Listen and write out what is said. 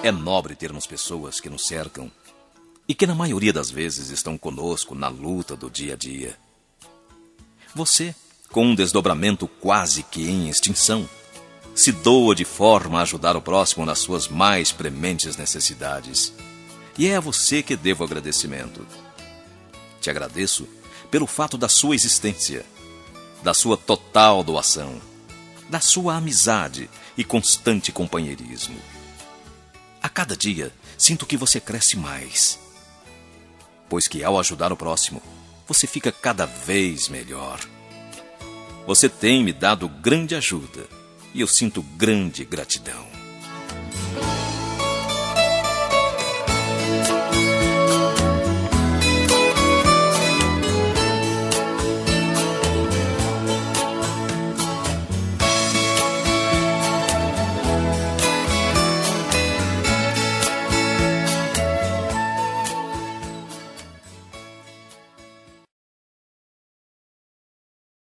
É nobre termos pessoas que nos cercam e que na maioria das vezes estão conosco na luta do dia a dia. Você, com um desdobramento quase que em extinção, se doa de forma a ajudar o próximo nas suas mais prementes necessidades. E é a você que devo agradecimento. Te agradeço pelo fato da sua existência, da sua total doação, da sua amizade e constante companheirismo. A cada dia, sinto que você cresce mais, pois que ao ajudar o próximo, você fica cada vez melhor. Você tem me dado grande ajuda e eu sinto grande gratidão.